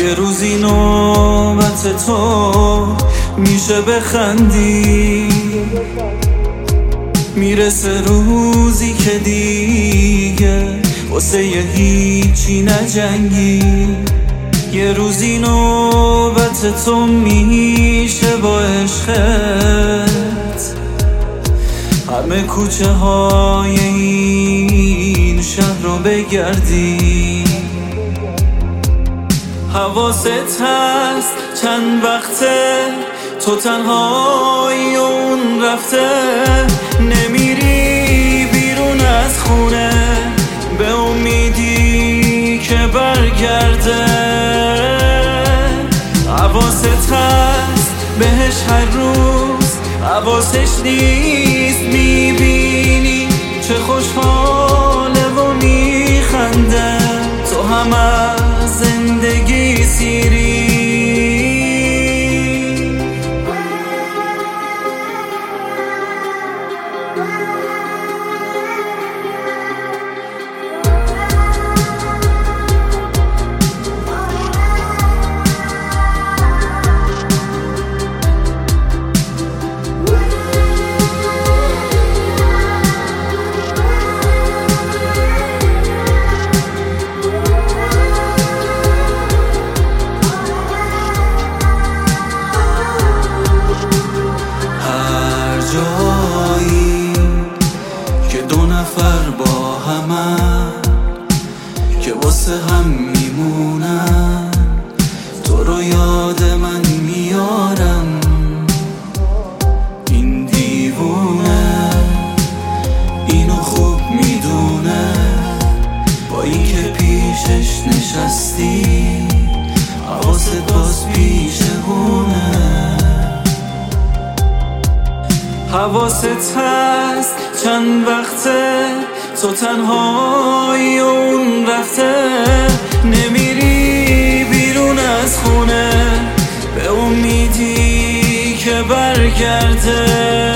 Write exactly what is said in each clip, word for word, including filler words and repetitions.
یه روزی نوبت تو میشه بخندی، میرسه روزی که دیگه واسه یه هیچی نجنگی. یه روزی نوبت تو میشه با عشقت همه کوچه های این شهر رو بگردی. حواست هست چند وقته تو تنهایی و اون رفته، نمیری بیرون از خونه به امیدی که برگرده. حواست هست بهش هر روز، حواسش نیست میبینی چه خوشحاله و میخنده. تو هم از زندگی سیری. که دو نفر با همن که واسه هم میمونن، تو رو یاد من میارم. این دیوونه اینو خوب میدونه، با این که پیشش نشستی حواست باز پیشونه. حواست هست چند وقته تو تنهایی و اون رفته، نمیری بیرون از خونه به امیدی که برگرده.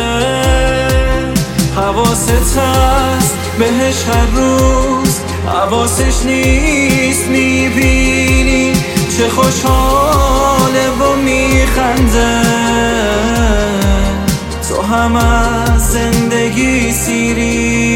حواست هست بهش هر روز، حواسش نیست میبینی چه خوشحاله و میخنده. تو هم از زندگی سیری.